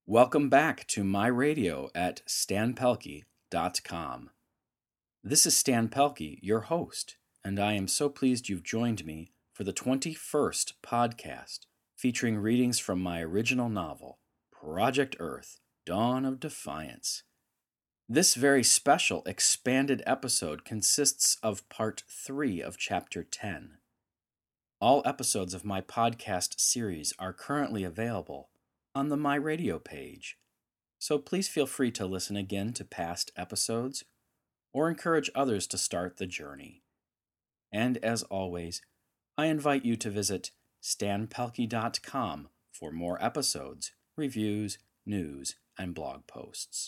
Welcome back to my radio at stanpelke.com. This is Stan Pelke, your host, and I am so pleased you've joined me for the 21st podcast featuring readings from my original novel, Project Earth, Dawn of Defiance. This very special expanded episode consists of Part 3 of Chapter 10. All episodes of my podcast series are currently available on the My Radio page, so please feel free to listen again to past episodes or encourage others to start the journey. And as always, I invite you to visit stanpelke.com for more episodes, reviews, news, and blog posts.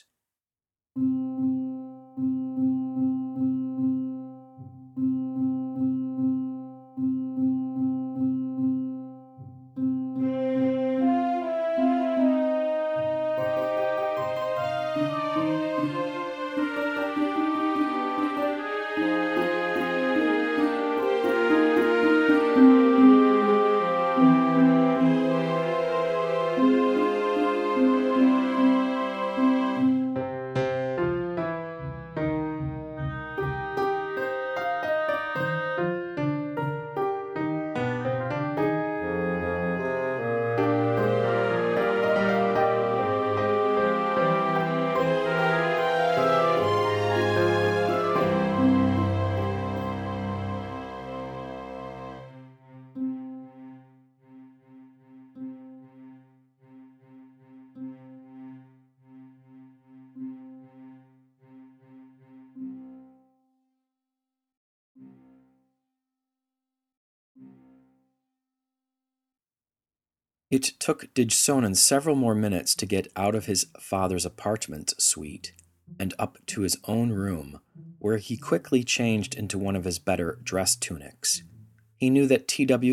It took Dijsonen several more minutes to get out of his father's apartment suite and up to his own room, where he quickly changed into one of his better dress tunics. He knew that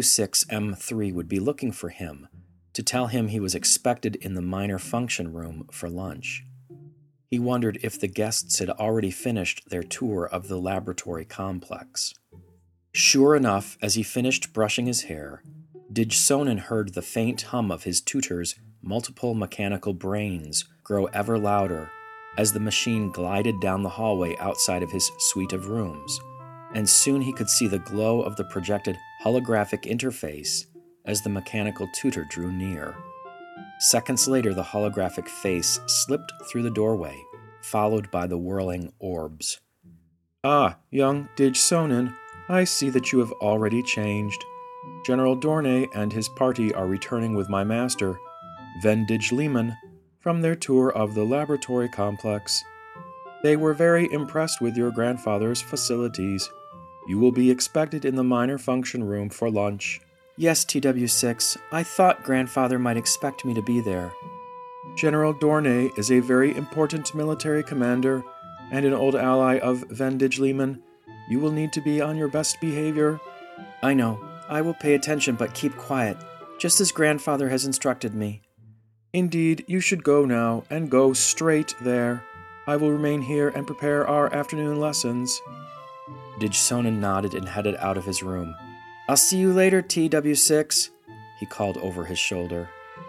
TW6M3 would be looking for him to tell him he was expected in the minor function room for lunch. He wondered if the guests had already finished their tour of the laboratory complex. Sure enough, as he finished brushing his hair, Dijsonen heard the faint hum of his tutor's multiple mechanical brains grow ever louder as the machine glided down the hallway outside of his suite of rooms, and soon he could see the glow of the projected holographic interface as the mechanical tutor drew near. Seconds later, the holographic face slipped through the doorway, followed by the whirling orbs. "Ah, young Dijsonen, I see that you have already changed. General Dorne and his party are returning with my master, Vendij Lehman, from their tour of the laboratory complex. They were very impressed with your grandfather's facilities. You will be expected in the minor function room for lunch." "Yes, TW6, I thought grandfather might expect me to be there." "General Dorne is a very important military commander and an old ally of Vendij Lehman. You will need to be on your best behavior." "I know. I will pay attention but keep quiet, just as grandfather has instructed me." "Indeed, you should go now, and go straight there. I will remain here and prepare our afternoon lessons." Dijsonen nodded and headed out of his room. "I'll see you later, TW6, he called over his shoulder.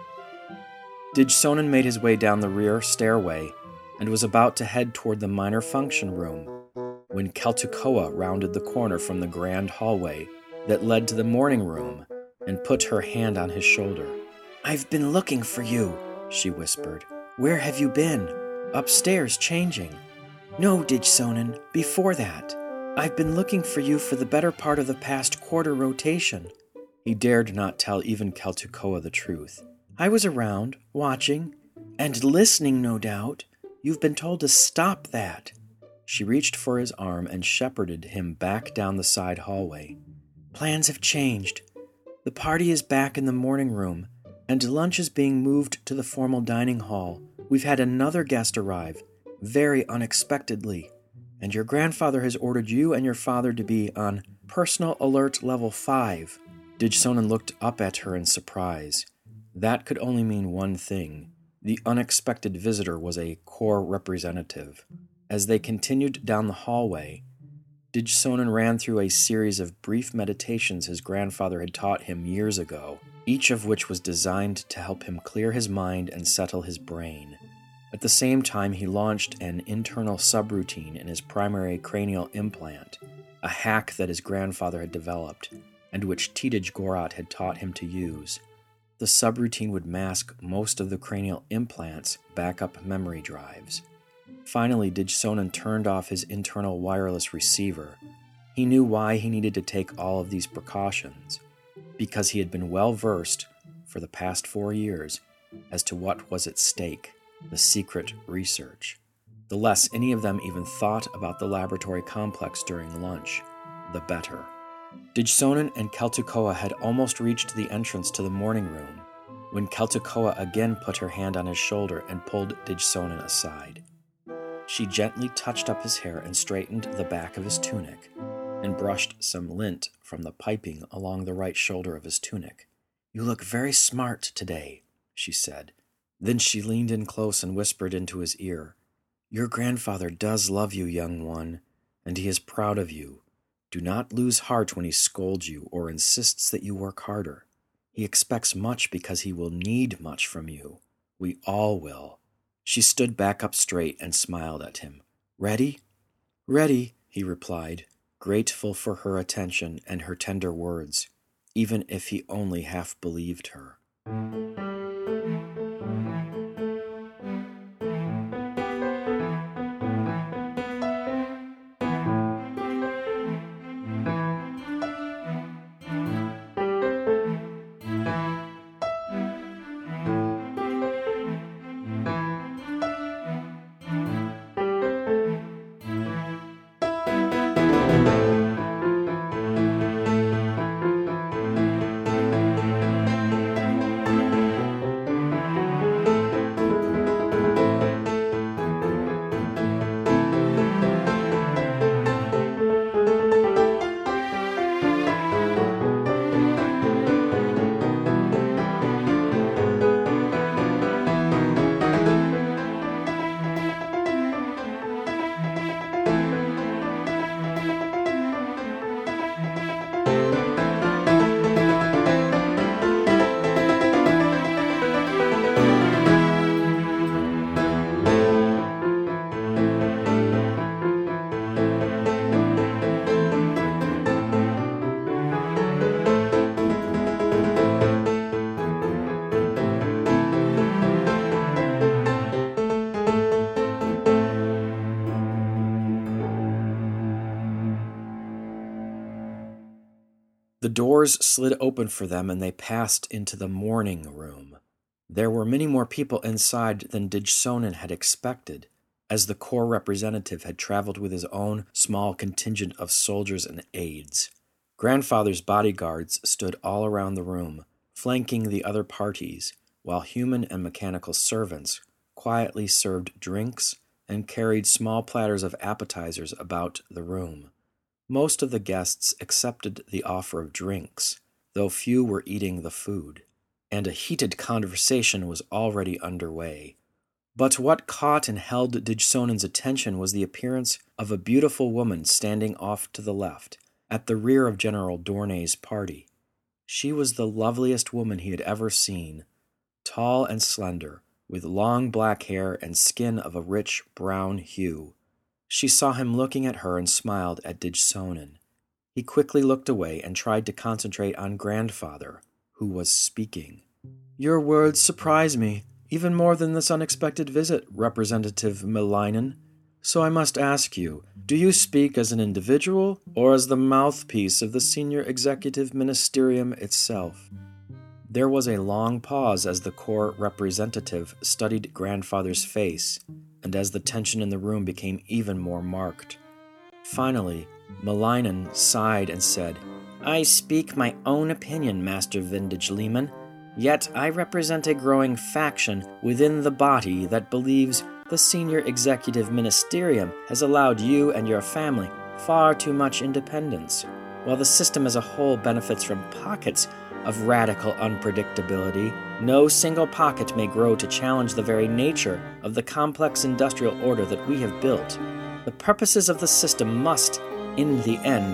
Dijsonen made his way down the rear stairway and was about to head toward the minor function room when Keltukoa rounded the corner from the grand hallway that led to the morning room and put her hand on his shoulder. "I've been looking for you," she whispered. "Where have you been?" "Upstairs, changing." "No, Dijsonen, before that. I've been looking for you for the better part of the past quarter rotation." He dared not tell even Keltukoa the truth. "I was around, watching, and listening, no doubt. You've been told to stop that." She reached for his arm and shepherded him back down the side hallway. "Plans have changed. The party is back in the morning room, and lunch is being moved to the formal dining hall. We've had another guest arrive, very unexpectedly, and your grandfather has ordered you and your father to be on personal alert level 5. Dijsonen looked up at her in surprise. That could only mean one thing. The unexpected visitor was a core representative. As they continued down the hallway, Dijsonen ran through a series of brief meditations his grandfather had taught him years ago, each of which was designed to help him clear his mind and settle his brain. At the same time, he launched an internal subroutine in his primary cranial implant, a hack that his grandfather had developed, and which Tidij Gorat had taught him to use. The subroutine would mask most of the cranial implant's backup memory drives. Finally, Dij Sonnen turned off his internal wireless receiver. He knew why he needed to take all of these precautions, because he had been well versed for the past 4 years as to what was at stake, the secret research. The less any of them even thought about the laboratory complex during lunch, the better. Dij Sonnen and Keltukoa had almost reached the entrance to the morning room when Keltukoa again put her hand on his shoulder and pulled Dij Sonnen aside. She gently touched up his hair and straightened the back of his tunic, and brushed some lint from the piping along the right shoulder of his tunic. "You look very smart today," she said. Then she leaned in close and whispered into his ear, "Your grandfather does love you, young one, and he is proud of you. Do not lose heart when he scolds you or insists that you work harder. He expects much because he will need much from you. We all will." She stood back up straight and smiled at him. "Ready?" "Ready," he replied, grateful for her attention and her tender words, even if he only half believed her. The doors slid open for them and they passed into the morning room. There were many more people inside than Dij Sonnen had expected, as the Corps representative had traveled with his own small contingent of soldiers and aides. Grandfather's bodyguards stood all around the room, flanking the other parties, while human and mechanical servants quietly served drinks and carried small platters of appetizers about the room. Most of the guests accepted the offer of drinks, though few were eating the food, and a heated conversation was already underway. But what caught and held Dij Sonnen's attention was the appearance of a beautiful woman standing off to the left, at the rear of General Dorné's party. She was the loveliest woman he had ever seen, tall and slender, with long black hair and skin of a rich brown hue. She saw him looking at her and smiled at Dij Sonnen. He quickly looked away and tried to concentrate on Grandfather, who was speaking. "Your words surprise me, even more than this unexpected visit, Representative Melainen. So I must ask you, do you speak as an individual or as the mouthpiece of the Senior Executive Ministerium itself?" There was a long pause as the Corps representative studied Grandfather's face, and as the tension in the room became even more marked. Finally, Melainen sighed and said, "I speak my own opinion, Master Vindige Lehman, yet I represent a growing faction within the body that believes the Senior Executive Ministerium has allowed you and your family far too much independence, while the system as a whole benefits from pockets of radical unpredictability. No single pocket may grow to challenge the very nature of the complex industrial order that we have built. The purposes of the system must, in the end,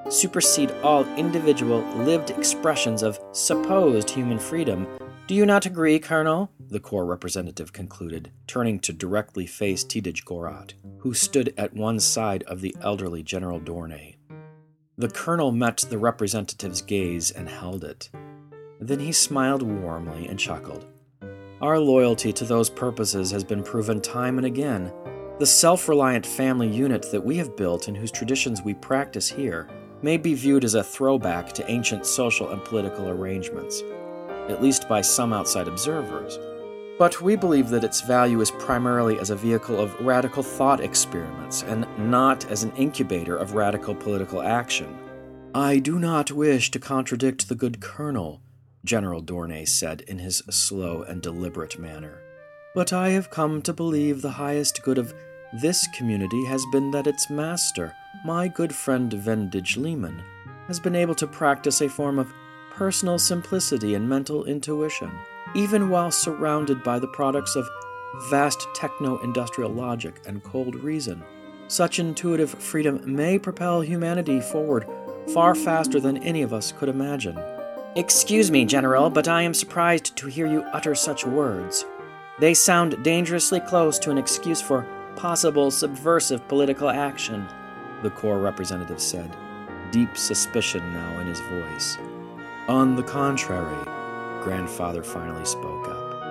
supersede all individual lived expressions of supposed human freedom. Do you not agree, Colonel? The Corps representative concluded, turning to directly face Tidij Gorat, who stood at one side of the elderly General Dornay. The colonel met the representative's gaze and held it. Then he smiled warmly and chuckled. Our loyalty to those purposes has been proven time and again. The self-reliant family unit that we have built and whose traditions we practice here may be viewed as a throwback to ancient social and political arrangements, at least by some outside observers. But we believe that its value is primarily as a vehicle of radical thought experiments and not as an incubator of radical political action. I do not wish to contradict the good colonel, General Dornay said in his slow and deliberate manner, but I have come to believe the highest good of this community has been that its master, my good friend Vendage Lehman, has been able to practice a form of personal simplicity and mental intuition, even while surrounded by the products of vast techno-industrial logic and cold reason. Such intuitive freedom may propel humanity forward far faster than any of us could imagine. Excuse me, General, but I am surprised to hear you utter such words. They sound dangerously close to an excuse for possible subversive political action, the Corps representative said, deep suspicion now in his voice. On the contrary, Grandfather finally spoke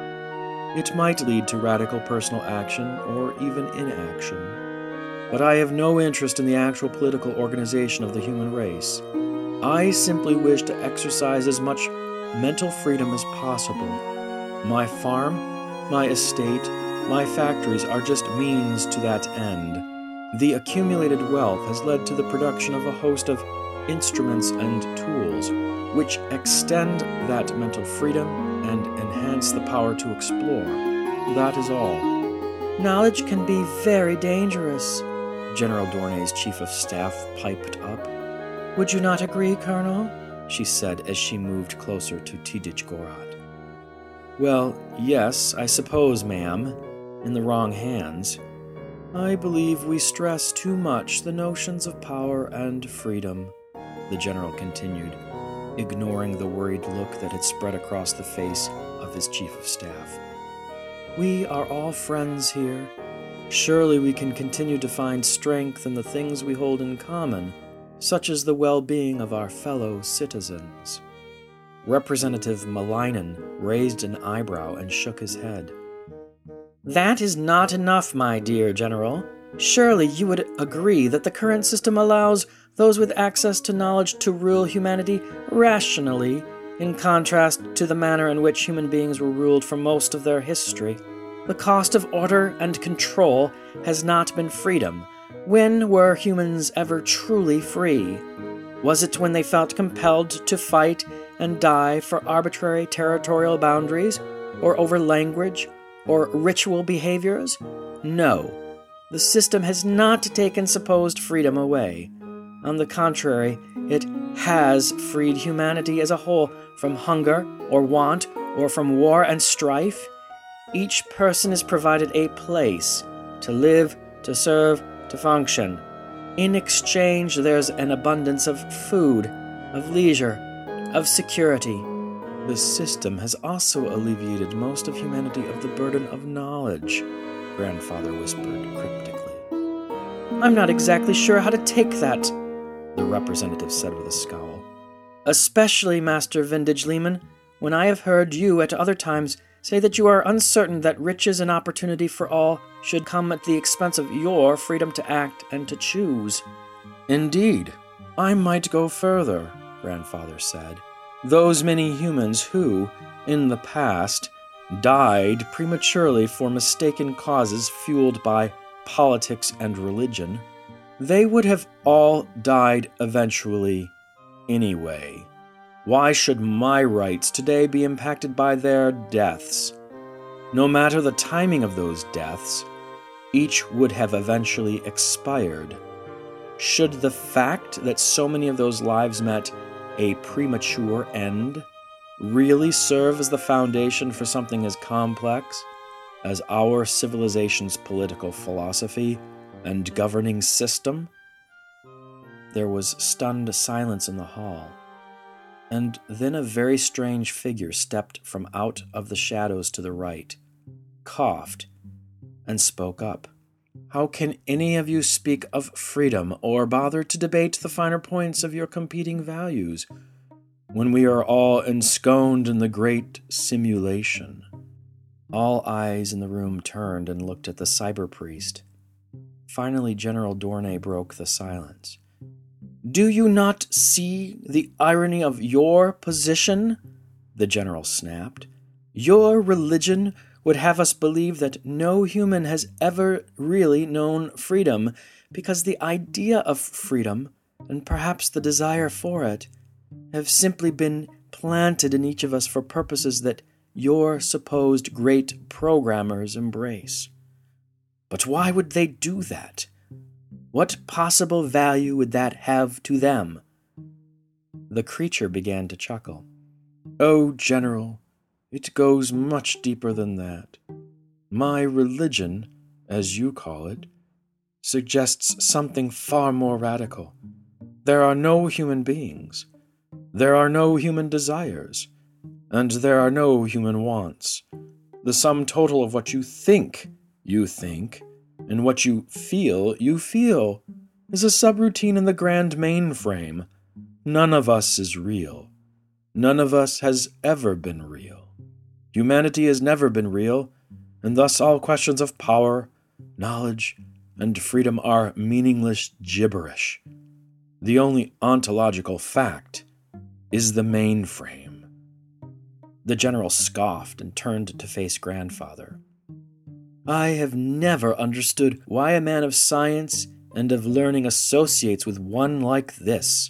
up. It might lead to radical personal action or even inaction, but I have no interest in the actual political organization of the human race. I simply wish to exercise as much mental freedom as possible. My farm, my estate, my factories are just means to that end. The accumulated wealth has led to the production of a host of instruments and tools which extend that mental freedom and enhance the power to explore. That is all. Knowledge can be very dangerous, General Dornay's chief of staff piped up. Would you not agree, Colonel? She said as she moved closer to Tidij Gorat. Well, yes, I suppose, ma'am, in the wrong hands. I believe we stress too much the notions of power and freedom, the general continued, ignoring the worried look that had spread across the face of his chief of staff. We are all friends here. Surely we can continue to find strength in the things we hold in common, such as the well-being of our fellow citizens. Representative Malinen raised an eyebrow and shook his head. That is not enough, my dear General. Surely you would agree that the current system allows those with access to knowledge to rule humanity rationally, in contrast to the manner in which human beings were ruled for most of their history. The cost of order and control has not been freedom. When were humans ever truly free? Was it when they felt compelled to fight and die for arbitrary territorial boundaries, or over language, or ritual behaviors? No. The system has not taken supposed freedom away. On the contrary, it has freed humanity as a whole from hunger or want, or from war and strife. Each person is provided a place to live, to serve, to function. In exchange, there's an abundance of food, of leisure, of security. The system has also alleviated most of humanity of the burden of knowledge, Grandfather whispered cryptically. I'm not exactly sure how to take that, the representative said with a scowl. Especially, Master Vendage Lehman, when I have heard you at other times say that you are uncertain that riches and opportunity for all should come at the expense of your freedom to act and to choose. Indeed, I might go further, Grandfather said. Those many humans who, in the past, died prematurely for mistaken causes fueled by politics and religion, they would have all died eventually anyway. Why should my rights today be impacted by their deaths? No matter the timing of those deaths, each would have eventually expired. Should the fact that so many of those lives met a premature end really serve as the foundation for something as complex as our civilization's political philosophy and governing system? There was stunned silence in the hall, and then a very strange figure stepped from out of the shadows to the right, coughed, and spoke up. "How can any of you speak of freedom or bother to debate the finer points of your competing values when we are all ensconced in the great simulation?" All eyes in the room turned and looked at the cyber priest. Finally, General Dornay broke the silence. "Do you not see the irony of your position?" the general snapped. "Your religion would have us believe that no human has ever really known freedom, because the idea of freedom, and perhaps the desire for it, have simply been planted in each of us for purposes that your supposed great programmers embrace. But why would they do that? What possible value would that have to them?" The creature began to chuckle. "Oh, General, it goes much deeper than that. My religion, as you call it, suggests something far more radical. There are no human beings. There are no human desires. And there are no human wants. The sum total of what you think, and what you feel, is a subroutine in the grand mainframe. None of us is real. None of us has ever been real. Humanity has never been real, and thus all questions of power, knowledge, and freedom are meaningless gibberish. The only ontological fact is the mainframe." The general scoffed and turned to face grandfather. "I have never understood why a man of science and of learning associates with one like this."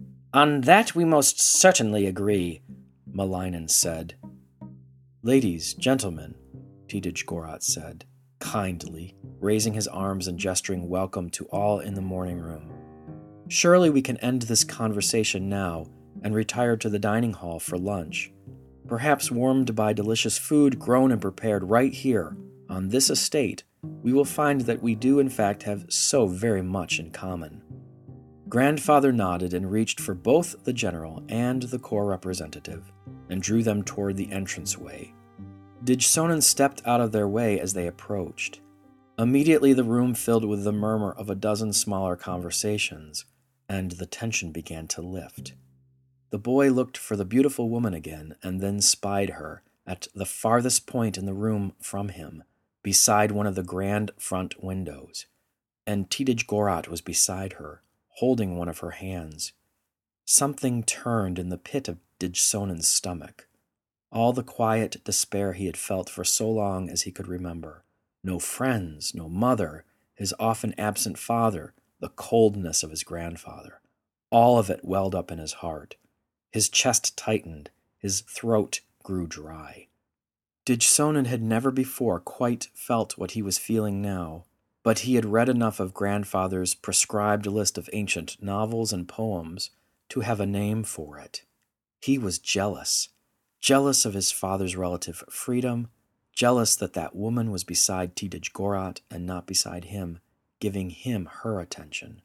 "On that we most certainly agree," Malinen said. "Ladies, gentlemen," Tidij Gorat said, kindly, raising his arms and gesturing welcome to all in the morning room. "Surely we can end this conversation now and retire to the dining hall for lunch. Perhaps warmed by delicious food grown and prepared right here, on this estate, we will find that we do in fact have so very much in common." Grandfather nodded and reached for both the general and the corps representative, and drew them toward the entranceway. Dijsonen stepped out of their way as they approached. Immediately the room filled with the murmur of a dozen smaller conversations, and the tension began to lift. The boy looked for the beautiful woman again, and then spied her, at the farthest point in the room from him, beside one of the grand front windows. And Tidij Gorat was beside her, holding one of her hands. Something turned in the pit of Dijsonen's stomach. All the quiet despair he had felt for so long as he could remember. No friends, no mother, his often absent father, the coldness of his grandfather. All of it welled up in his heart. His chest tightened, his throat grew dry. Dijsonen had never before quite felt what he was feeling now, but he had read enough of grandfather's prescribed list of ancient novels and poems to have a name for it. He was jealous of his father's relative freedom, jealous that that woman was beside Tidij Gorat and not beside him, giving him her attention.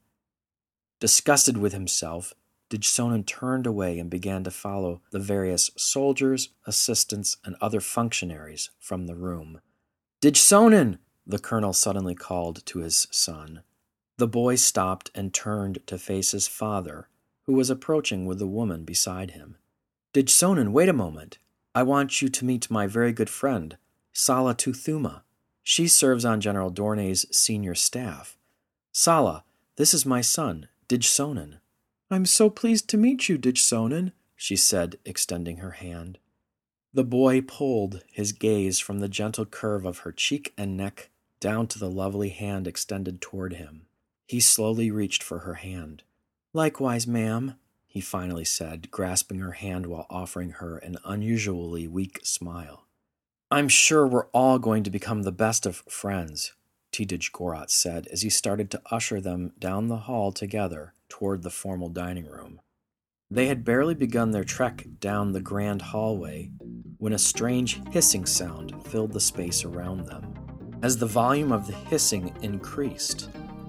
Disgusted with himself, Dijsonen turned away and began to follow the various soldiers, assistants, and other functionaries from the room. "Dijsonen!" the colonel suddenly called to his son. The boy stopped and turned to face his father, who was approaching with the woman beside him. "Dijsonen, wait a moment. I want you to meet my very good friend, Sala Tuthuma. She serves on General Dornay's senior staff. Sala, this is my son, Dijsonen." "I'm so pleased to meet you, Dijsonen," she said, extending her hand. The boy pulled his gaze from the gentle curve of her cheek and neck down to the lovely hand extended toward him. He slowly reached for her hand. "Likewise, ma'am," he finally said, grasping her hand while offering her an unusually weak smile. "I'm sure we're all going to become the best of friends," Tidij Gorat said as he started to usher them down the hall together toward the formal dining room. They had barely begun their trek down the grand hallway when a strange hissing sound filled the space around them. As the volume of the hissing increased,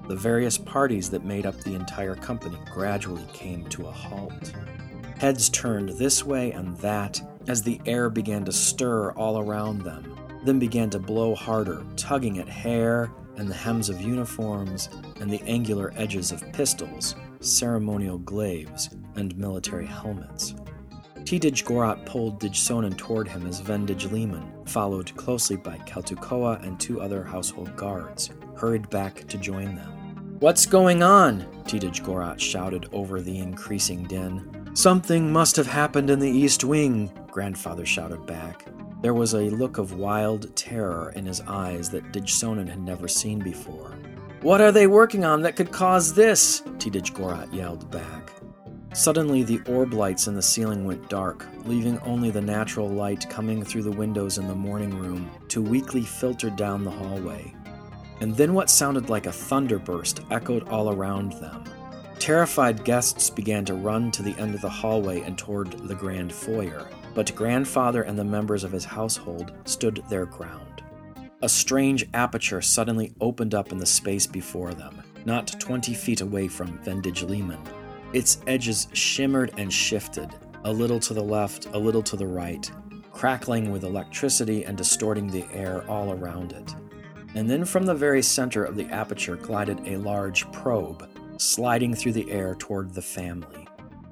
the various parties that made up the entire company gradually came to a halt. Heads turned this way and that as the air began to stir all around them, then began to blow harder, tugging at hair and the hems of uniforms and the angular edges of pistols, ceremonial glaives, and military helmets. Tidij Gorat pulled Dijsonen toward him as Vendij Leman, followed closely by Keltukoa and 2 other household guards, hurried back to join them. "What's going on?" Tidij Gorat shouted over the increasing din. "Something must have happened in the East Wing," Grandfather shouted back. There was a look of wild terror in his eyes that Dijsonen had never seen before. "What are they working on that could cause this?" Tidij Gorat yelled back. Suddenly, the orb lights in the ceiling went dark, leaving only the natural light coming through the windows in the morning room to weakly filter down the hallway. And then what sounded like a thunderburst echoed all around them. Terrified guests began to run to the end of the hallway and toward the grand foyer, but Grandfather and the members of his household stood their ground. A strange aperture suddenly opened up in the space before them, not 20 feet away from Vendij Leman. Its edges shimmered and shifted, a little to the left, a little to the right, crackling with electricity and distorting the air all around it. And then from the very center of the aperture glided a large probe, sliding through the air toward the family.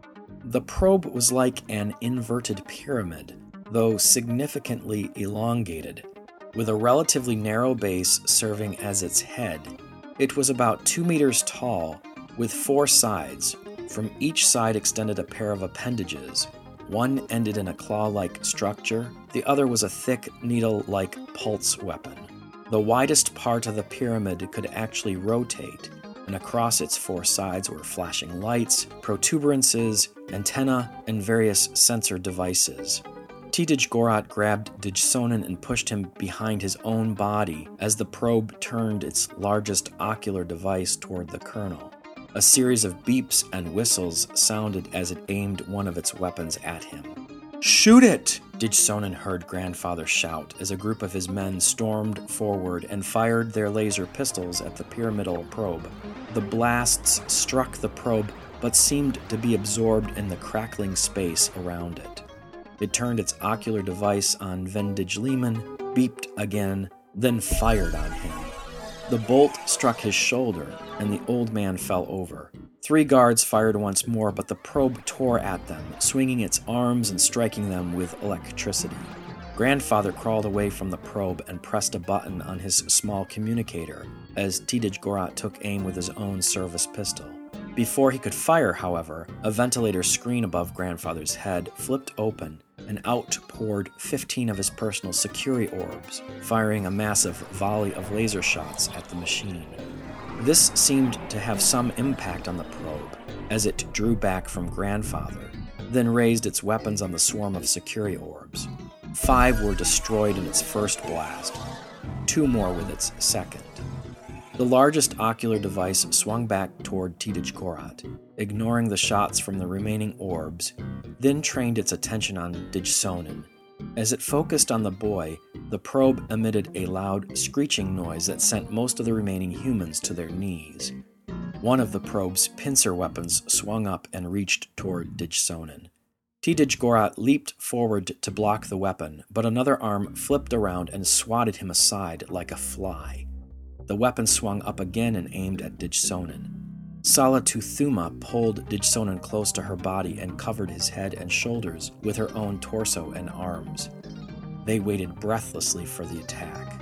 The probe was like an inverted pyramid, though significantly elongated, with a relatively narrow base serving as its head. It was about 2 meters tall, with 4 sides. From each side extended a pair of appendages. One ended in a claw-like structure, the other was a thick, needle-like pulse weapon. The widest part of the pyramid could actually rotate, and across its 4 sides were flashing lights, protuberances, antennae, and various sensor devices. Tidij Gorat grabbed Dijsonen and pushed him behind his own body as the probe turned its largest ocular device toward the colonel. A series of beeps and whistles sounded as it aimed one of its weapons at him. "Shoot it!" Dijsonen heard Grandfather shout as a group of his men stormed forward and fired their laser pistols at the pyramidal probe. The blasts struck the probe but seemed to be absorbed in the crackling space around it. It turned its ocular device on Vendij Leman, beeped again, then fired on him. The bolt struck his shoulder, and the old man fell over. 3 guards fired once more, but the probe tore at them, swinging its arms and striking them with electricity. Grandfather crawled away from the probe and pressed a button on his small communicator as Tidij Gorat took aim with his own service pistol. Before he could fire, however, a ventilator screen above Grandfather's head flipped open, and out poured 15 of his personal security orbs, firing a massive volley of laser shots at the machine. This seemed to have some impact on the probe, as it drew back from Grandfather, then raised its weapons on the swarm of security orbs. 5 were destroyed in its first blast, 2 more with its second. The largest ocular device swung back toward Tidij Gorat, ignoring the shots from the remaining orbs, then trained its attention on Dijsonen. As it focused on the boy, the probe emitted a loud screeching noise that sent most of the remaining humans to their knees. One of the probe's pincer weapons swung up and reached toward Dijsonen. Tidij Gorat leaped forward to block the weapon, but another arm flipped around and swatted him aside like a fly. The weapon swung up again and aimed at Dijsonen. Sala Tuthuma pulled Dijsonen close to her body and covered his head and shoulders with her own torso and arms. They waited breathlessly for the attack.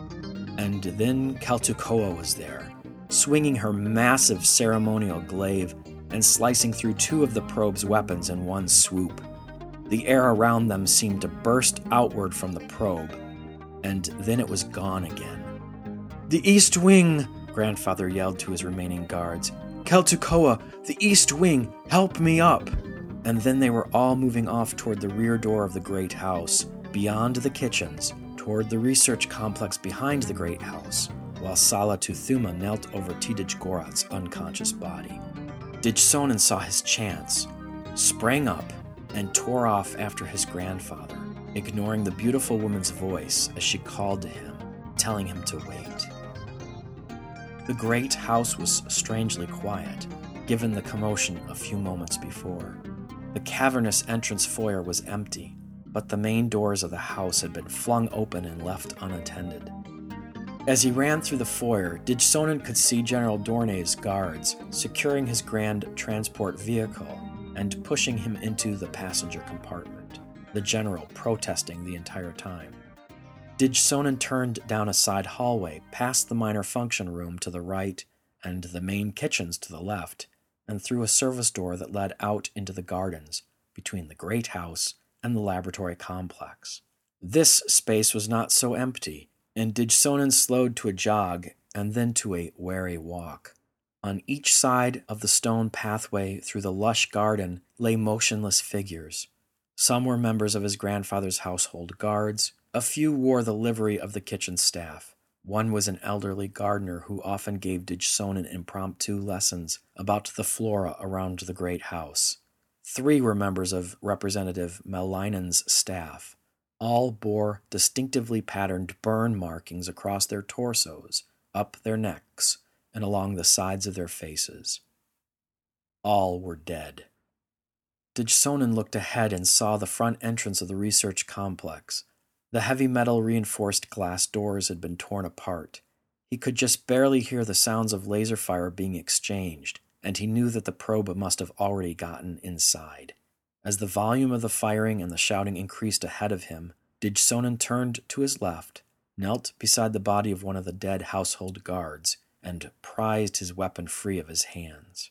And then Keltukoa was there, swinging her massive ceremonial glaive and slicing through 2 of the probe's weapons in one swoop. The air around them seemed to burst outward from the probe, and then it was gone again. "The East Wing!" Grandfather yelled to his remaining guards. "Keltukoa, the East Wing, help me up!" And then they were all moving off toward the rear door of the great house, beyond the kitchens, toward the research complex behind the great house, while Sala Tuthuma knelt over Tidij Gorat's unconscious body. Dijsonen saw his chance, sprang up, and tore off after his grandfather, ignoring the beautiful woman's voice as she called to him, telling him to wait. The great house was strangely quiet, given the commotion a few moments before. The cavernous entrance foyer was empty, but the main doors of the house had been flung open and left unattended. As he ran through the foyer, Dijsonen could see General Dorné's guards securing his grand transport vehicle and pushing him into the passenger compartment, the general protesting the entire time. Dijsonen turned down a side hallway past the minor function room to the right and the main kitchens to the left, and through a service door that led out into the gardens between the great house and the laboratory complex. This space was not so empty, and Dijsonen slowed to a jog and then to a wary walk. On each side of the stone pathway through the lush garden lay motionless figures. Some were members of his grandfather's household guards. A few wore the livery of the kitchen staff. One was an elderly gardener who often gave Dijsonen impromptu lessons about the flora around the great house. 3 were members of Representative Melainen's staff. All bore distinctively patterned burn markings across their torsos, up their necks, and along the sides of their faces. All were dead. Dijsonen looked ahead and saw the front entrance of the research complex. The heavy metal reinforced glass doors had been torn apart. He could just barely hear the sounds of laser fire being exchanged, and he knew that the probe must have already gotten inside. As the volume of the firing and the shouting increased ahead of him, Dijsonen turned to his left, knelt beside the body of one of the dead household guards, and prized his weapon free of his hands.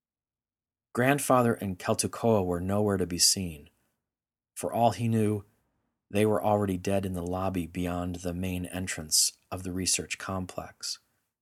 Grandfather and Keltukoa were nowhere to be seen. For all he knew, they were already dead in the lobby beyond the main entrance of the research complex.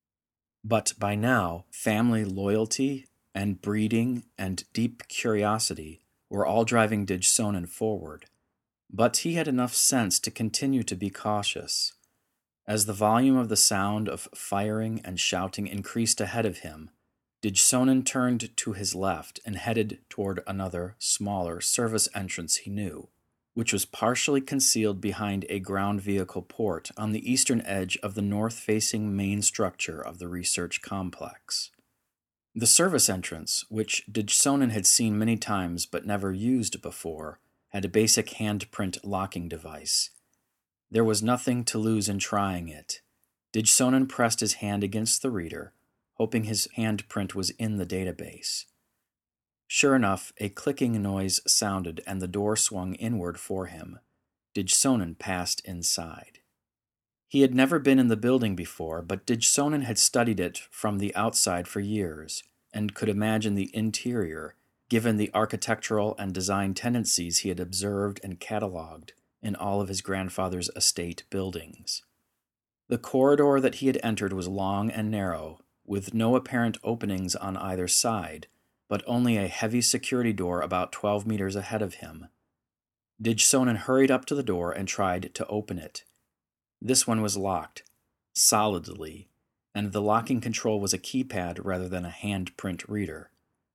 But by now, family loyalty and breeding and deep curiosity were all driving Dijsonen forward. But he had enough sense to continue to be cautious. As the volume of the sound of firing and shouting increased ahead of him, Dijsonen turned to his left and headed toward another, smaller service entrance he knew, which was partially concealed behind a ground vehicle port on the eastern edge of the north-facing main structure of the research complex. The service entrance, which Dijsonen had seen many times but never used before, had a basic handprint locking device. There was nothing to lose in trying it. Dijsonen pressed his hand against the reader, hoping his handprint was in the database. Sure enough, a clicking noise sounded and the door swung inward for him. Dijsonen passed inside. He had never been in the building before, but Dijsonen had studied it from the outside for years and could imagine the interior, given the architectural and design tendencies he had observed and catalogued in all of his grandfather's estate buildings. The corridor that he had entered was long and narrow, with no apparent openings on either side, but only a heavy security door about 12 meters ahead of him. Dijsonen hurried up to the door and tried to open it. This one was locked, solidly, and the locking control was a keypad rather than a handprint reader.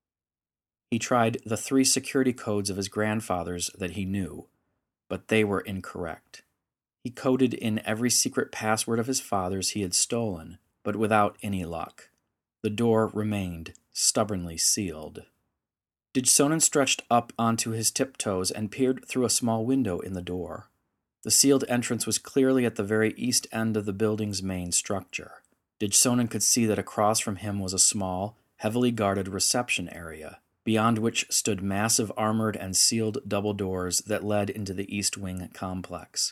He tried the 3 security codes of his grandfather's that he knew, but they were incorrect. He coded in every secret password of his father's he had stolen, but without any luck. The door remained stubbornly sealed. Dijsonen stretched up onto his tiptoes and peered through a small window in the door. The sealed entrance was clearly at the very east end of the building's main structure. Dijsonen could see that across from him was a small, heavily guarded reception area, beyond which stood massive armored and sealed double doors that led into the East Wing complex.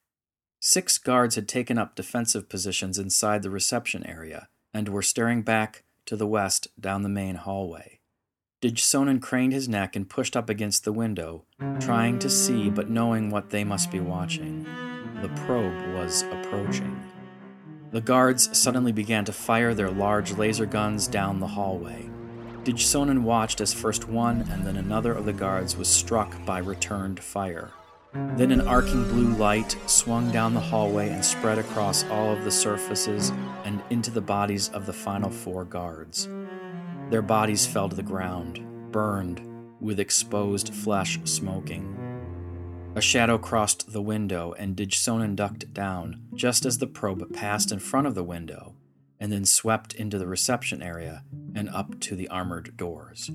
6 guards had taken up defensive positions inside the reception area and were staring back to the west down the main hallway. Dijsonen craned his neck and pushed up against the window, trying to see but knowing what they must be watching. The probe was approaching. The guards suddenly began to fire their large laser guns down the hallway. Dijsonen watched as first one and then another of the guards was struck by returned fire. Then an arcing blue light swung down the hallway and spread across all of the surfaces and into the bodies of the final 4 guards. Their bodies fell to the ground, burned, with exposed flesh smoking. A shadow crossed the window, and Dijsonen ducked down just as the probe passed in front of the window, and then swept into the reception area and up to the armored doors.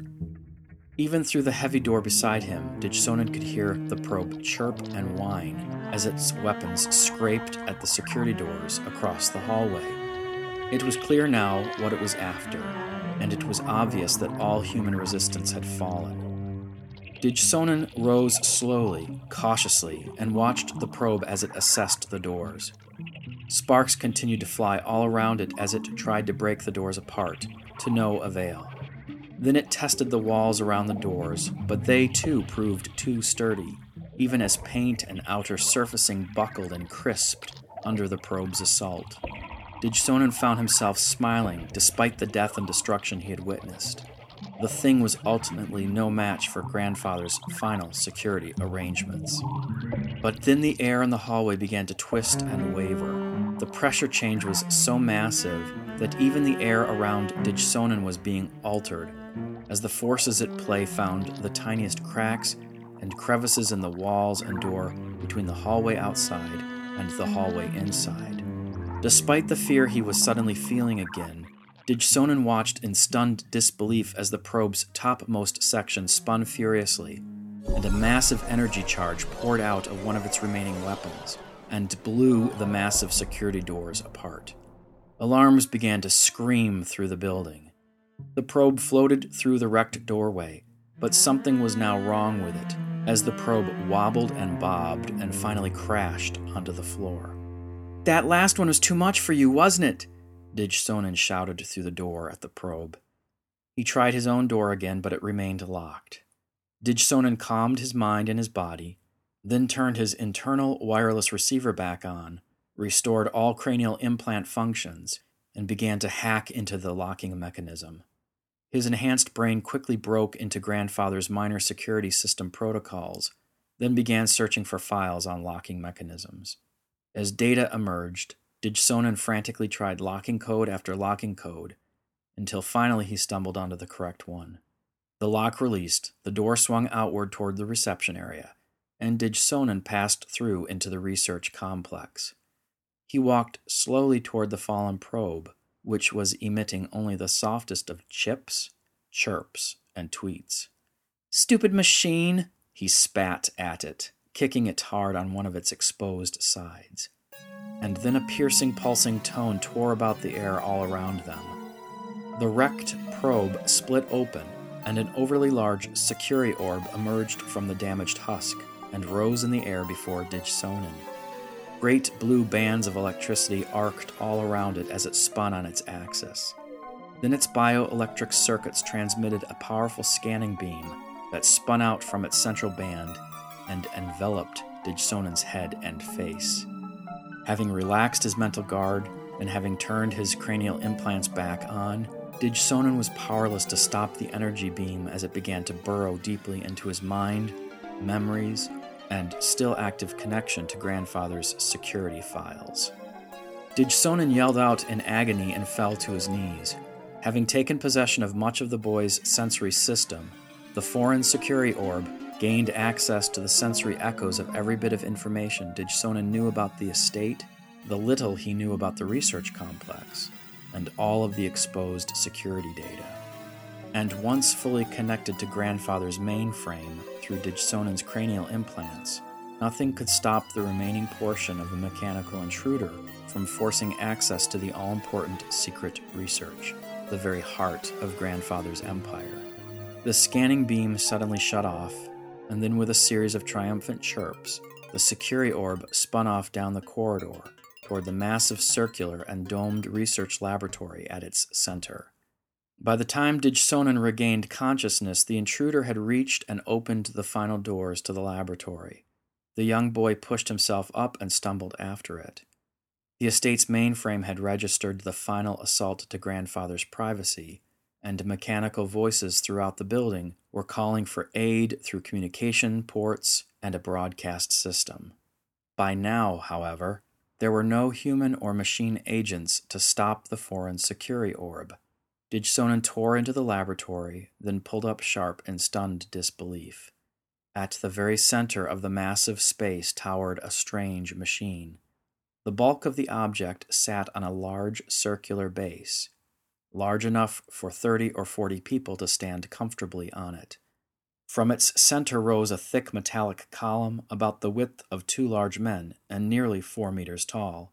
Even through the heavy door beside him, Dijsonen could hear the probe chirp and whine as its weapons scraped at the security doors across the hallway. It was clear now what it was after, and it was obvious that all human resistance had fallen. Dijsonen rose slowly, cautiously, and watched the probe as it assessed the doors. Sparks continued to fly all around it as it tried to break the doors apart, to no avail. Then it tested the walls around the doors, but they too proved too sturdy, even as paint and outer surfacing buckled and crisped under the probe's assault. Dijsonen found himself smiling despite the death and destruction he had witnessed. The thing was ultimately no match for Grandfather's final security arrangements. But then the air in the hallway began to twist and waver. The pressure change was so massive that even the air around Dijsonen was being altered, as the forces at play found the tiniest cracks and crevices in the walls and door between the hallway outside and the hallway inside. Despite the fear he was suddenly feeling again, Dijsonen watched in stunned disbelief as the probe's topmost section spun furiously, and a massive energy charge poured out of one of its remaining weapons and blew the massive security doors apart. Alarms began to scream through the building. The probe floated through the wrecked doorway, but something was now wrong with it, as the probe wobbled and bobbed and finally crashed onto the floor. "That last one was too much for you, wasn't it?" Dijsonen shouted through the door at the probe. He tried his own door again, but it remained locked. Dijsonen calmed his mind and his body, then turned his internal wireless receiver back on, restored all cranial implant functions, and began to hack into the locking mechanism. His enhanced brain quickly broke into Grandfather's minor security system protocols, then began searching for files on locking mechanisms. As data emerged, Dijsonen frantically tried locking code after locking code, until finally he stumbled onto the correct one. The lock released, the door swung outward toward the reception area, and Dijsonen passed through into the research complex. He walked slowly toward the fallen probe, which was emitting only the softest of chips, chirps, and tweets. "Stupid machine!" he spat at it, kicking it hard on one of its exposed sides. And then a piercing, pulsing tone tore about the air all around them. The wrecked probe split open, and an overly large Security orb emerged from the damaged husk and rose in the air before Dijsonen. Great blue bands of electricity arced all around it as it spun on its axis. Then its bioelectric circuits transmitted a powerful scanning beam that spun out from its central band and enveloped Dijsonen's head and face. Having relaxed his mental guard and having turned his cranial implants back on, Dijsonen was powerless to stop the energy beam as it began to burrow deeply into his mind, memories, and still active connection to Grandfather's security files. Dijsonen yelled out in agony and fell to his knees. Having taken possession of much of the boy's sensory system, the foreign security orb gained access to the sensory echoes of every bit of information Dijsonen knew about the estate, the little he knew about the research complex, and all of the exposed security data. And once fully connected to Grandfather's mainframe through Dijsonen's cranial implants, nothing could stop the remaining portion of the mechanical intruder from forcing access to the all-important secret research, the very heart of Grandfather's empire. The scanning beam suddenly shut off, and then with a series of triumphant chirps, the security orb spun off down the corridor toward the massive circular and domed research laboratory at its center. By the time Dijsonen regained consciousness, the intruder had reached and opened the final doors to the laboratory. The young boy pushed himself up and stumbled after it. The estate's mainframe had registered the final assault to Grandfather's privacy, and mechanical voices throughout the building were calling for aid through communication ports and a broadcast system. By now, however, there were no human or machine agents to stop the foreign security orb. Dijsonen tore into the laboratory, then pulled up sharp in stunned disbelief. At the very center of the massive space towered a strange machine. The bulk of the object sat on a large circular base, large enough for 30 or 40 people to stand comfortably on it. From its center rose a thick metallic column about the width of 2 large men and nearly 4 meters tall.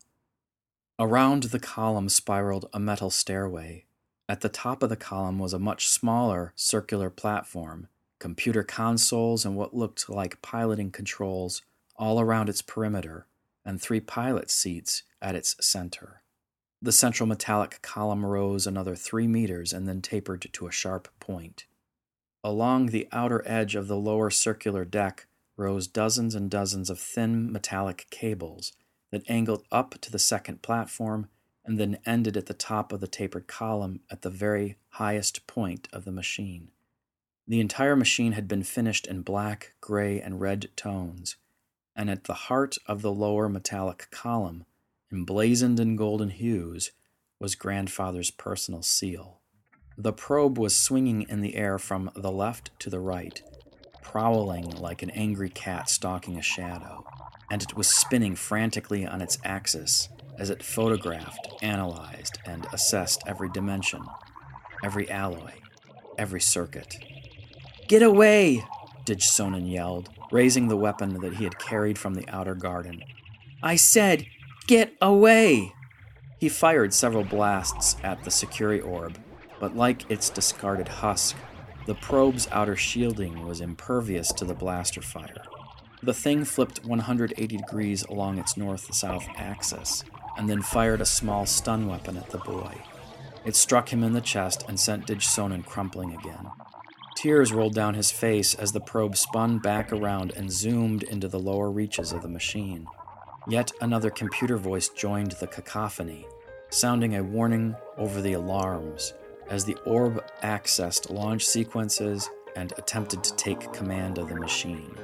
Around the column spiraled a metal stairway. At the top of the column was a much smaller circular platform, computer consoles and what looked like piloting controls all around its perimeter, and 3 pilot seats at its center. The central metallic column rose another 3 meters and then tapered to a sharp point. Along the outer edge of the lower circular deck rose dozens and dozens of thin metallic cables that angled up to the second platform and then ended at the top of the tapered column at the very highest point of the machine. The entire machine had been finished in black, gray, and red tones, and at the heart of the lower metallic column, emblazoned in golden hues, was Grandfather's personal seal. The probe was swinging in the air from the left to the right, prowling like an angry cat stalking a shadow, and it was spinning frantically on its axis as it photographed, analyzed, and assessed every dimension, every alloy, every circuit. "Get away!" Dig-Sonnen yelled, raising the weapon that he had carried from the outer garden. "I said, get away!" He fired several blasts at the Securi orb, but like its discarded husk, the probe's outer shielding was impervious to the blaster fire. The thing flipped 180 degrees along its north-south axis, and then fired a small stun weapon at the boy. It struck him in the chest and sent Dig-Sonnen crumpling again. Tears rolled down his face as the probe spun back around and zoomed into the lower reaches of the machine. Yet another computer voice joined the cacophony, sounding a warning over the alarms as the orb accessed launch sequences and attempted to take command of the machine.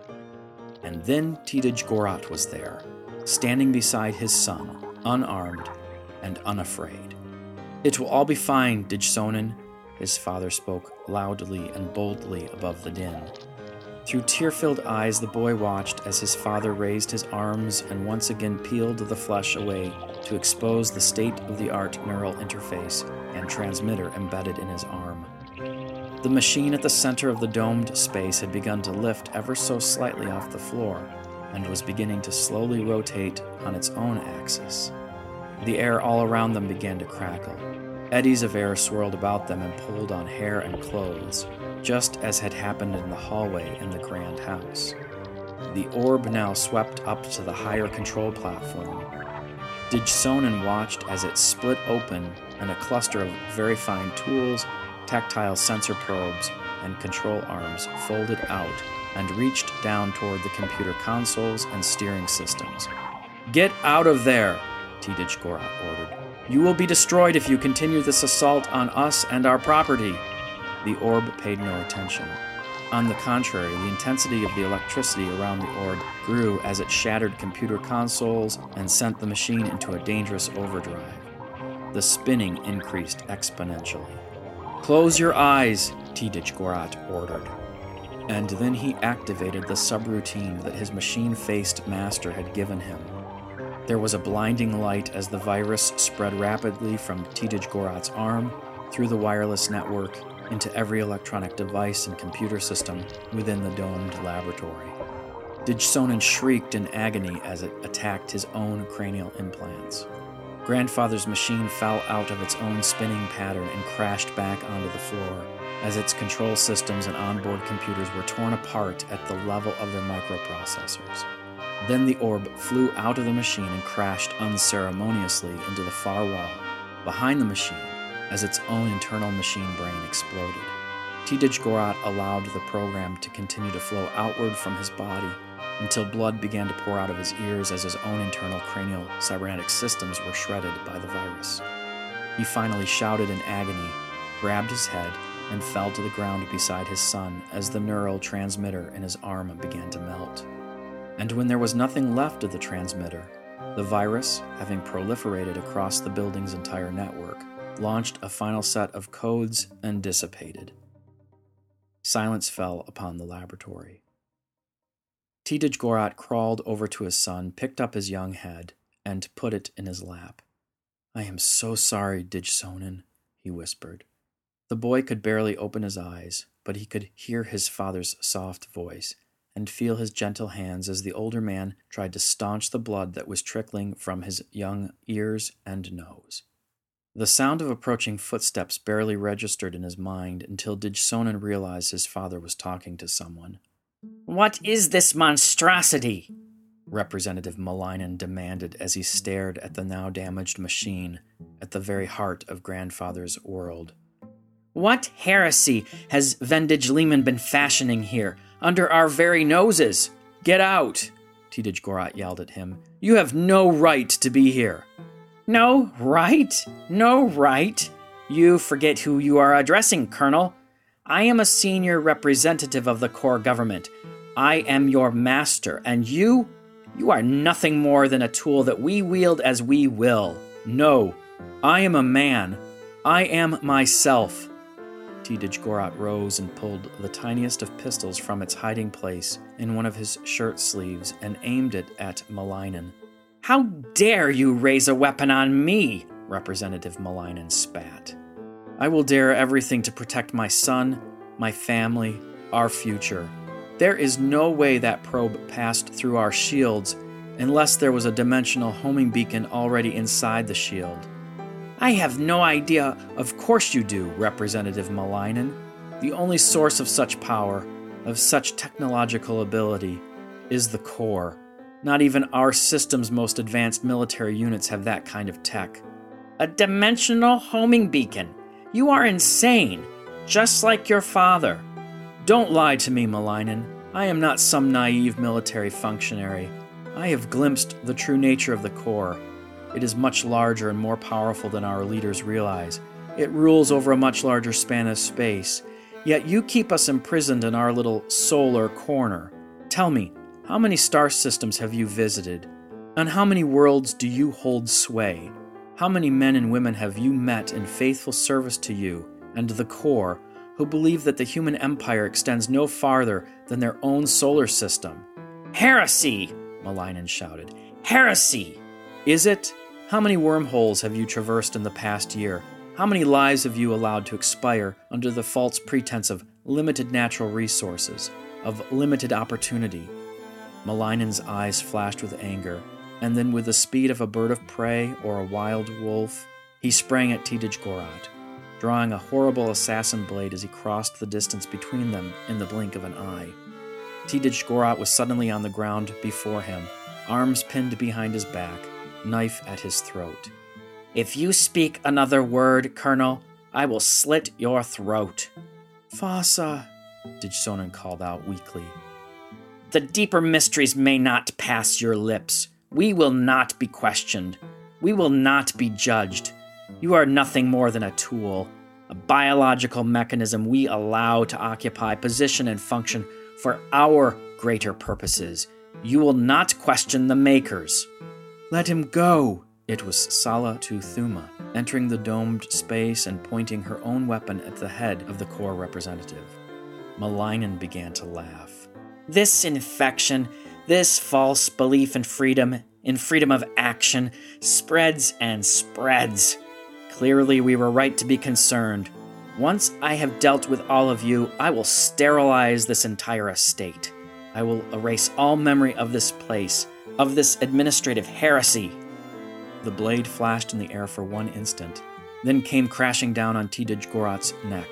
And then Tidij Gorat was there, standing beside his son, unarmed and unafraid. "It will all be fine, Dig-Sonnen," his father spoke loudly and boldly above the din. Through tear-filled eyes, the boy watched as his father raised his arms and once again peeled the flesh away to expose the state-of-the-art neural interface and transmitter embedded in his arm. The machine at the center of the domed space had begun to lift ever so slightly off the floor and was beginning to slowly rotate on its own axis. The air all around them began to crackle. Eddies of air swirled about them and pulled on hair and clothes, just as had happened in the hallway in the grand house. The orb now swept up to the higher control platform. Dig-Sonnen watched as it split open and a cluster of very fine tools, tactile sensor probes, and control arms folded out and reached down toward the computer consoles and steering systems. "Get out of there!" Tidij Gorat ordered. "You will be destroyed if you continue this assault on us and our property." The orb paid no attention. On the contrary, the intensity of the electricity around the orb grew as it shattered computer consoles and sent the machine into a dangerous overdrive. The spinning increased exponentially. "Close your eyes," Tidij Gorat ordered. And then he activated the subroutine that his machine-faced master had given him. There was a blinding light as the virus spread rapidly from Tidij Gorat's arm, through the wireless network, into every electronic device and computer system within the domed laboratory. Dig-Sonnen shrieked in agony as it attacked his own cranial implants. Grandfather's machine fell out of its own spinning pattern and crashed back onto the floor, as its control systems and onboard computers were torn apart at the level of their microprocessors. Then the orb flew out of the machine and crashed unceremoniously into the far wall, behind the machine, as its own internal machine brain exploded. Tidij Gorat allowed the program to continue to flow outward from his body until blood began to pour out of his ears as his own internal cranial cybernetic systems were shredded by the virus. He finally shouted in agony, grabbed his head, and fell to the ground beside his son as the neural transmitter in his arm began to melt. And when there was nothing left of the transmitter, the virus, having proliferated across the building's entire network, launched a final set of codes and dissipated. Silence fell upon the laboratory. Tidij Gorat crawled over to his son, picked up his young head, and put it in his lap. "I am so sorry, Dij-Sonen," he whispered. The boy could barely open his eyes, but he could hear his father's soft voice and feel his gentle hands as the older man tried to staunch the blood that was trickling from his young ears and nose. The sound of approaching footsteps barely registered in his mind until Dij-Sonen realized his father was talking to someone. "What is this monstrosity?" Representative Malinen demanded as he stared at the now damaged machine at the very heart of Grandfather's world. "What heresy has Vendij Lehman been fashioning here, under our very noses? Get out!" Tidij Gorat yelled at him. "You have no right to be here." "No right? No right? You forget who you are addressing, Colonel. I am a senior representative of the Corps government. I am your master, and you are nothing more than a tool that we wield as we will. No, I am a man. I am myself." Tidij Gorat rose and pulled the tiniest of pistols from its hiding place in one of his shirt sleeves and aimed it at Malinen. "How dare you raise a weapon on me?" Representative Malinen spat. "I will dare everything to protect my son, my family, our future. There is no way that probe passed through our shields unless there was a dimensional homing beacon already inside the shield." "I have no idea. Of course you do, Representative Malinen. The only source of such power, of such technological ability, is the Corps. Not even our system's most advanced military units have that kind of tech." "A dimensional homing beacon? You are insane, just like your father." "Don't lie to me, Malinen. I am not some naive military functionary. I have glimpsed the true nature of the Corps. It is much larger and more powerful than our leaders realize. It rules over a much larger span of space. Yet you keep us imprisoned in our little solar corner. Tell me, how many star systems have you visited? On how many worlds do you hold sway? How many men and women have you met in faithful service to you and the Corps, who believe that the human empire extends no farther than their own solar system?" "Heresy!" Malinen shouted. "Heresy!" "Is it? How many wormholes have you traversed in the past year? How many lives have you allowed to expire under the false pretense of limited natural resources, of limited opportunity?" Malinen's eyes flashed with anger, and then with the speed of a bird of prey or a wild wolf, he sprang at Tidij Gorat, drawing a horrible assassin blade as he crossed the distance between them in the blink of an eye. Tidij Gorat was suddenly on the ground before him, arms pinned behind his back, knife at his throat. "If you speak another word, Colonel, I will slit your throat." "Fasa," Dij-Sonen called out weakly. "The deeper mysteries may not pass your lips. We will not be questioned. We will not be judged. You are nothing more than a tool, a biological mechanism we allow to occupy position and function for our greater purposes. You will not question the makers." "Let him go!" It was Sala Thuma, entering the domed space and pointing her own weapon at the head of the Corps representative. Malinen began to laugh. "This infection, this false belief in freedom of action, spreads and spreads. Clearly we were right to be concerned. Once I have dealt with all of you, I will sterilize this entire estate. I will erase all memory of this place, of this administrative heresy." The blade flashed in the air for one instant, then came crashing down on Tidij Gorat's neck.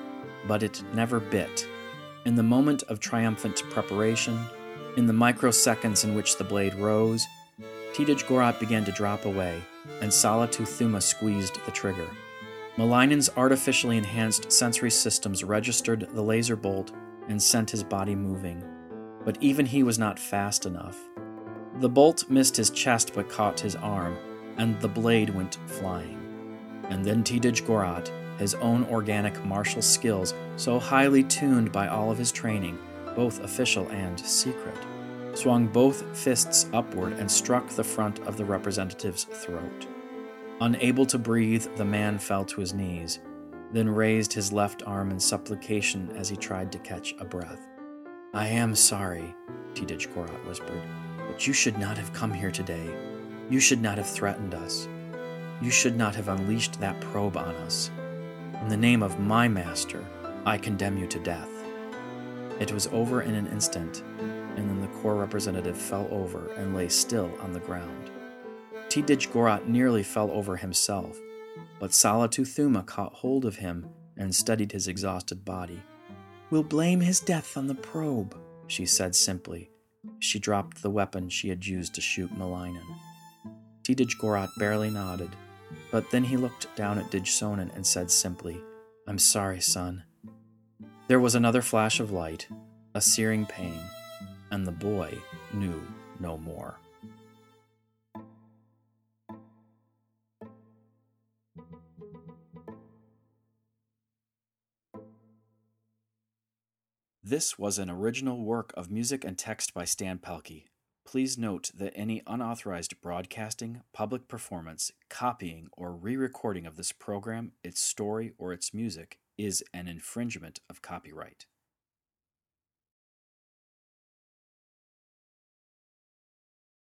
But it never bit. In the moment of triumphant preparation, in the microseconds in which the blade rose, Tidij Gorat began to drop away, and Sala Thuma squeezed the trigger. Malinen's artificially enhanced sensory systems registered the laser bolt and sent his body moving, but even he was not fast enough. The bolt missed his chest but caught his arm, and the blade went flying. And then Tidij Gorat, his own organic martial skills so highly tuned by all of his training, both official and secret, swung both fists upward and struck the front of the representative's throat. Unable to breathe, the man fell to his knees, then raised his left arm in supplication as he tried to catch a breath. "I am sorry," Tidij Gorat whispered, "but you should not have come here today. You should not have threatened us. You should not have unleashed that probe on us. In the name of my master, I condemn you to death." It was over in an instant, and then the Corps representative fell over and lay still on the ground. Tidij Gorat nearly fell over himself, but Salatu Thuma caught hold of him and steadied his exhausted body. "We'll blame his death on the probe," she said simply. She dropped the weapon she had used to shoot Melainen. Tidij Gorat barely nodded, but then he looked down at Dijsonen and said simply, "I'm sorry, son." There was another flash of light, a searing pain, and the boy knew no more. This was an original work of music and text by Stan Pelkey. Please note that any unauthorized broadcasting, public performance, copying, or re-recording of this program, its story, or its music is an infringement of copyright.